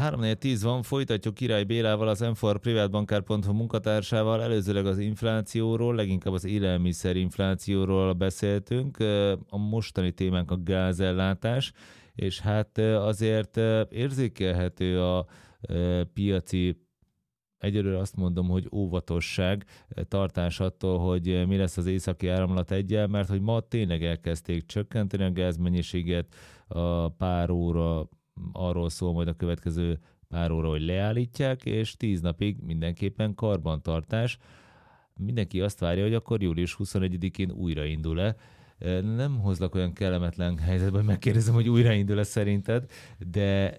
3:10 van, folytatjuk Király Bélával, az M4 privátbankár.hu munkatársával. Előzőleg az inflációról, leginkább az élelmiszerinflációról beszéltünk. A mostani témánk a gázellátás, és hát azért érzékelhető a piaci, egyelőre azt mondom, hogy óvatosság, tartás attól, hogy mi lesz az északi áramlat 1-jel, mert hogy ma tényleg elkezdték csökkenteni a gázmennyiséget, a pár óra arról szól majd a következő pár óra, hogy leállítják, és 10 napig mindenképpen karbantartás. Mindenki azt várja, hogy akkor július 21-én újraindul-e. Nem hozlak olyan kellemetlen helyzetbe, hogy megkérdezem, hogy újraindul-e szerinted, de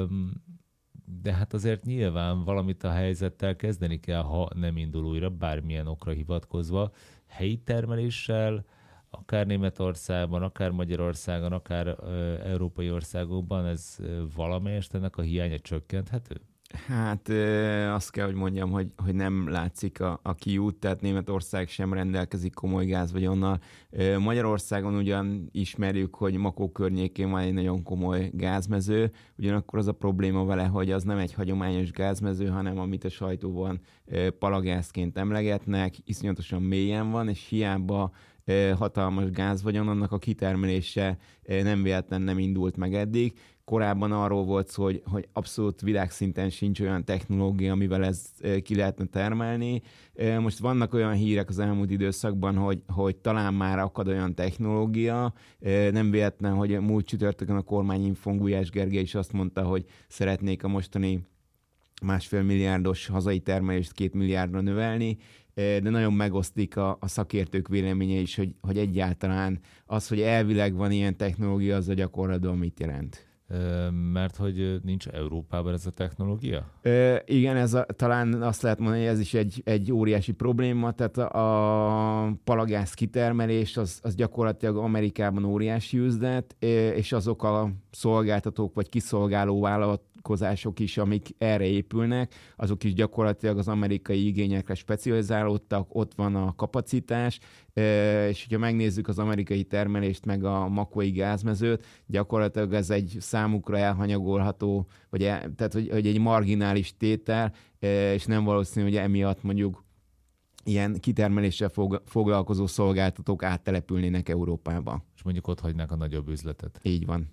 hát azért nyilván valamit a helyzettel kezdeni kell, ha nem indul újra, bármilyen okra hivatkozva, helyi termeléssel, akár Németországban, akár Magyarországon, akár európai országokban, ez valamelyest ennek a hiánya csökkenthető? Hát azt kell, hogy mondjam, hogy nem látszik a kiút, tehát Németország sem rendelkezik komoly gázvagyonnal. Magyarországon ugyan ismerjük, hogy Makó környékén van egy nagyon komoly gázmező, ugyanakkor az a probléma vele, hogy az nem egy hagyományos gázmező, hanem amit a sajtóban palagázként emlegetnek, iszonyatosan mélyen van, és hiába hatalmas gázvagyon, annak a kitermelése nem véletlen nem indult meg eddig. Korábban arról volt szó, hogy abszolút világszinten sincs olyan technológia, amivel ezt ki lehetne termelni. Most vannak olyan hírek az elmúlt időszakban, hogy talán már akad olyan technológia. Nem véletlen, hogy múlt csütörtökön a kormányinfón Gulyás Gergely is azt mondta, hogy szeretnék a mostani 1,5 milliárdos hazai termelést 2 milliárdra növelni, de nagyon megosztik a szakértők véleménye is, hogy egyáltalán az, hogy elvileg van ilyen technológia, az a gyakorlatban mit jelent. Mert hogy nincs Európában ez a technológia? Igen, talán azt lehet mondani, hogy ez is egy óriási probléma, tehát a palagáz kitermelés az gyakorlatilag Amerikában óriási üzlet, és azok a szolgáltatók vagy kiszolgáló vállalkozások is, amik erre épülnek, azok is gyakorlatilag az amerikai igényekre specializálódtak, ott van a kapacitás, és hogyha megnézzük az amerikai termelést, meg a makói gázmezőt, gyakorlatilag ez egy számukra elhanyagolható, tehát hogy egy marginális tétel, és nem valószínű, hogy emiatt mondjuk ilyen kitermeléssel foglalkozó szolgáltatók áttelepülnének Európába. És mondjuk ott hagynák a nagyobb üzletet. Így van.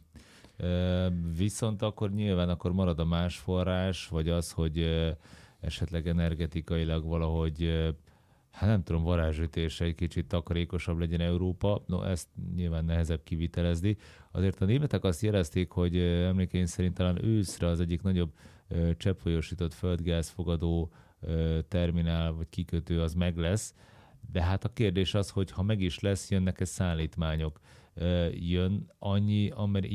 Viszont akkor nyilván marad a más forrás, vagy az, hogy esetleg energetikailag valahogy, hát nem tudom, varázsütésre egy kicsit takarékosabb legyen Európa. No, ezt nyilván nehezebb kivitelezni. Azért a németek azt jelezték, hogy emlékeim szerint talán őszre az egyik nagyobb cseppfolyósított földgázfogadó terminál vagy kikötő az meg lesz. De hát a kérdés az, hogy ha meg is lesz, jönnek-e szállítmányok? Jön annyi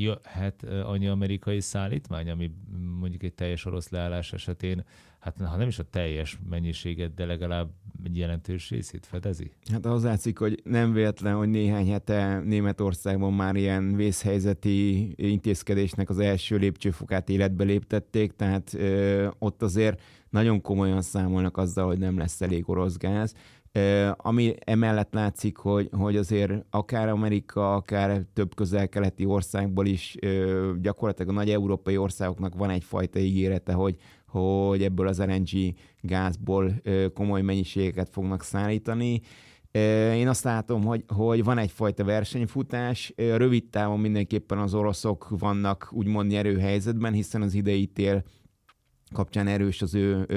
amerikai szállítmány, ami mondjuk egy teljes orosz leállás esetén, hát ha nem is a teljes mennyiséget, de legalább egy jelentős részét fedezi? Hát ahhoz látszik, hogy nem véletlen, hogy néhány hete Németországban már ilyen vészhelyzeti intézkedésnek az első lépcsőfokát életbe léptették, tehát ott azért nagyon komolyan számolnak azzal, hogy nem lesz elég orosz gáz. Ami emellett látszik, hogy azért akár Amerika, akár több közel-keleti országból is gyakorlatilag a nagy európai országoknak van egyfajta ígérete, hogy ebből az LNG gázból komoly mennyiségeket fognak szállítani. Én azt látom, hogy van egyfajta versenyfutás. Rövid távon mindenképpen az oroszok vannak úgymond nyerőhelyzetben, hiszen az idei tél kapcsán erős az ő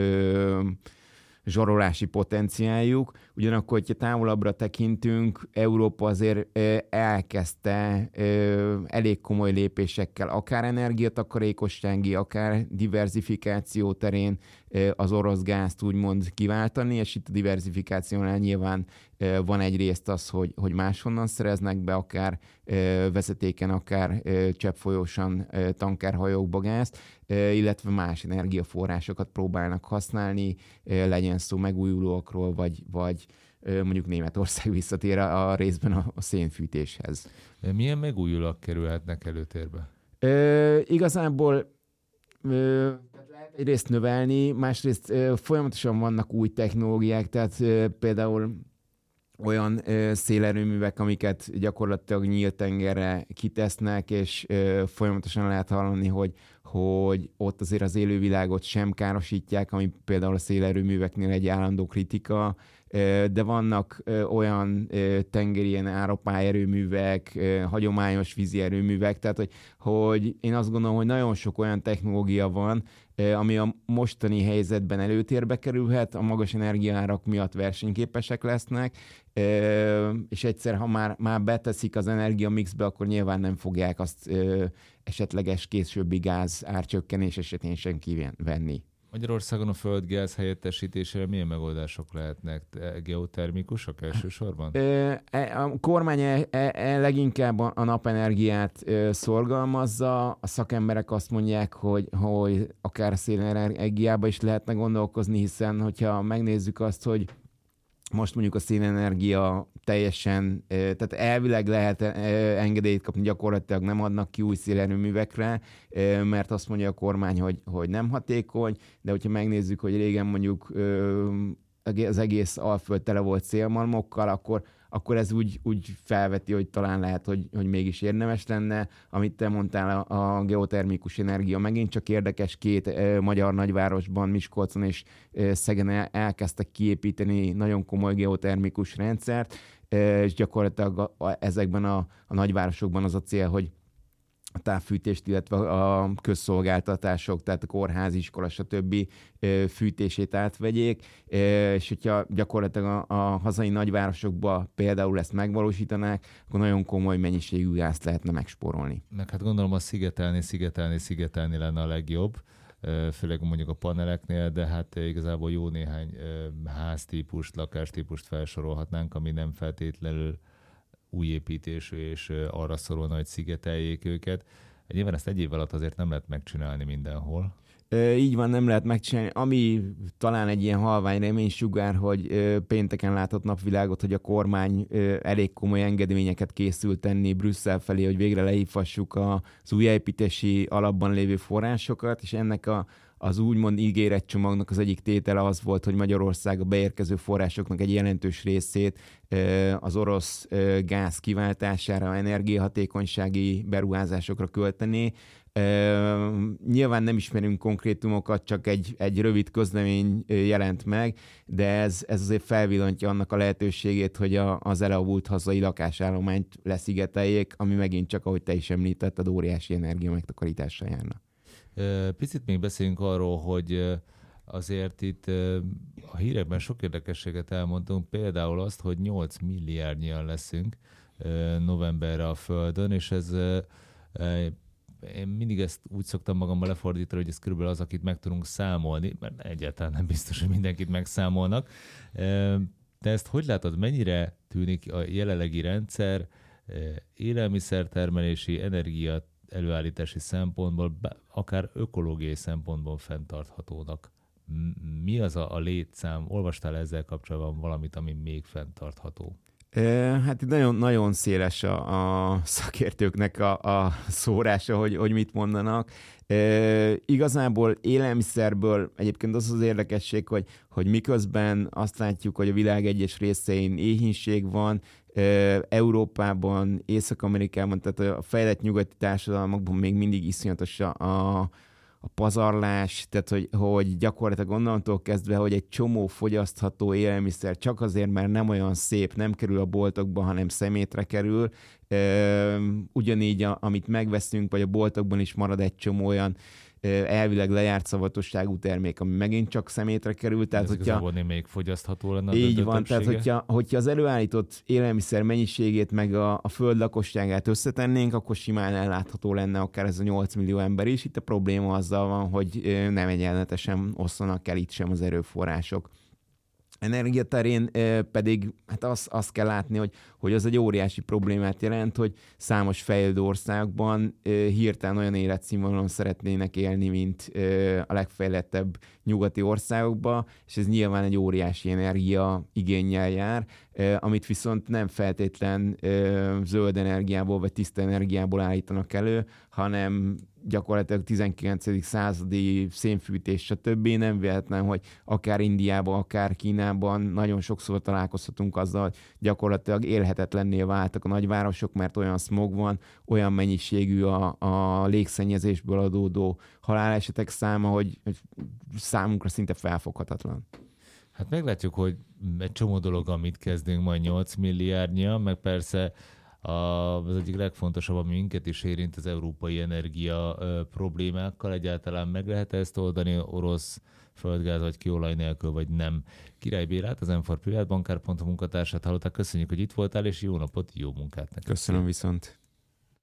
zsarolási potenciáljuk. Ugyanakkor, hogyha távolabbra tekintünk, Európa azért elkezdte elég komoly lépésekkel, akár energiatakarékossági, akár diverzifikáció terén az orosz gázt úgymond kiváltani, és itt a diverzifikációnál nyilván van egyrészt az, hogy máshonnan szereznek be, akár vezetéken, akár cseppfolyósan tankerhajókba gázt, illetve más energiaforrásokat próbálnak használni, legyen szó megújulókról, vagy mondjuk Németország visszatér a részben a szénfűtéshez. Milyen megújulók kerülhetnek előtérbe? Igazából lehet egyrészt növelni, másrészt folyamatosan vannak új technológiák, tehát például olyan szélerőművek, amiket gyakorlatilag nyílt tengerre kitesznek, és folyamatosan lehet hallani, hogy ott azért az élővilágot sem károsítják, ami például a szélerőműveknél egy állandó kritika, de vannak olyan tengeri ilyen áropályerőművek, hagyományos vízi erőművek, tehát hogy én azt gondolom, hogy nagyon sok olyan technológia van, ami a mostani helyzetben előtérbe kerülhet, a magas energiaárak miatt versenyképesek lesznek, és egyszer, ha már beteszik az energiamixbe, akkor nyilván nem fogják azt esetleges későbbi gáz árcsökkenés esetén sem kivenni. Magyarországon a földgáz helyettesítésére milyen megoldások lehetnek? Geotermikusok elsősorban? A kormány leginkább a napenergiát szorgalmazza. A szakemberek azt mondják, hogy akár szélenergiába is lehetne gondolkozni, hiszen hogyha megnézzük azt, hogy most mondjuk a szélenergia teljesen, tehát elvileg lehet engedélyt kapni, gyakorlatilag nem adnak ki új szélerőművekre, mert azt mondja a kormány, hogy nem hatékony, de hogyha megnézzük, hogy régen mondjuk az egész Alföld tele volt szélmalmokkal, akkor ez úgy felveti, hogy talán lehet, hogy mégis érdemes lenne. Amit te mondtál, a geotermikus energia megint csak érdekes, két magyar nagyvárosban, Miskolcon és Szegeden elkezdtek kiépíteni nagyon komoly geotermikus rendszert, és gyakorlatilag ezekben a nagyvárosokban az a cél, hogy a távfűtést, illetve a közszolgáltatások, tehát a kórház, iskola, stb. Fűtését átvegyék, és hogyha gyakorlatilag a hazai nagyvárosokban például ezt megvalósítanák, akkor nagyon komoly mennyiségű gázt lehetne megspórolni. Meg hát gondolom a szigetelni lenne a legjobb, főleg mondjuk a paneleknél, de hát igazából jó néhány háztípust, lakástípust felsorolhatnánk, ami nem feltétlenül új építésű, és arra szorulna, hogy szigeteljék őket. Nyilván ezt egy év alatt azért nem lehet megcsinálni mindenhol. Így van, nem lehet megcsinálni. Ami talán egy ilyen halvány reménysugár, hogy pénteken látott napvilágot, hogy a kormány elég komoly engedményeket készül tenni Brüsszel felé, hogy végre lehívhassuk az újjáépítési alapban lévő forrásokat, és ennek az úgymond ígéretcsomagnak az egyik tétele az volt, hogy Magyarország a beérkező forrásoknak egy jelentős részét az orosz gáz kiváltására, energiahatékonysági beruházásokra költené. Nyilván nem ismerünk konkrétumokat, csak egy rövid közlemény jelent meg, de ez azért felvillantja annak a lehetőségét, hogy az elavult hazai lakásállományt leszigeteljék, ami megint csak, ahogy te is említetted, óriási energia megtakarításra járna. Picit még beszéljünk arról, hogy azért itt a hírekben sok érdekességet elmondtunk, például azt, hogy 8 milliárdnyian leszünk novemberre a Földön, és ez én mindig ezt úgy szoktam magammal lefordítani, hogy ez körülbelül az, akit meg tudunk számolni, mert egyáltalán nem biztos, hogy mindenkit megszámolnak. De ezt hogy látod, mennyire tűnik a jelenlegi rendszer élelmiszertermelési, energia előállítási szempontból, akár ökológiai szempontból fenntarthatónak? Mi az a létszám? Olvastál ezzel kapcsolatban valamit, ami még fenntartható? Hát nagyon, nagyon széles a szakértőknek a szórása, hogy mit mondanak. Igazából élelmiszerből egyébként az érdekesség, hogy miközben azt látjuk, hogy a világ egyes részein éhínség van, Európában, Észak-Amerikában, tehát a fejlett nyugati társadalmakban még mindig iszonyatos a pazarlás, tehát hogy gyakorlatilag onnantól kezdve, hogy egy csomó fogyasztható élelmiszer csak azért, mert nem olyan szép, nem kerül a boltokba, hanem szemétre kerül. Ugyanígy, amit megveszünk, vagy a boltokban is marad egy csomó olyan elvileg lejárt szavatosságú termék, ami megint csak szemétre kerül. Tehát, hogyha még fogyasztható lenne. Így van, tehát hogyha az előállított élelmiszer mennyiségét meg a föld lakosságát összetennénk, akkor simán ellátható lenne akár ez a 8 millió ember is. Itt a probléma azzal van, hogy nem egyenletesen oszlanak el itt sem az erőforrások. Energiaterén pedig hát azt kell látni, hogy az egy óriási problémát jelent, hogy számos fejlődő országban hirtelen olyan életszínvonalon szeretnének élni, mint a legfejlettebb nyugati országokban, és ez nyilván egy óriási energia igénnyel jár, amit viszont nem feltétlen zöld energiából vagy tiszta energiából állítanak elő, hanem gyakorlatilag 19. századi szénfűtés, stb. Nem véletlen, hogy akár Indiában, akár Kínában nagyon sokszor találkozhatunk azzal, hogy gyakorlatilag élhetetlenné váltak a nagyvárosok, mert olyan smog van, olyan mennyiségű a légszennyezésből adódó halálesetek száma, hogy számunkra szinte felfoghatatlan. Hát meglátjuk, hogy egy csomó dolog, amit kezdünk majd 8 milliárdnya, meg persze az egyik legfontosabb, ami minket is érint, az európai energia problémákkal. Egyáltalán meg lehet ezt oldani orosz földgáz vagy kőolaj nélkül, vagy nem. Király Bélát, az m4privátbankár.hu munkatársát hallották. Köszönjük, hogy itt voltál, és jó napot, jó munkát neked. Köszönöm viszont.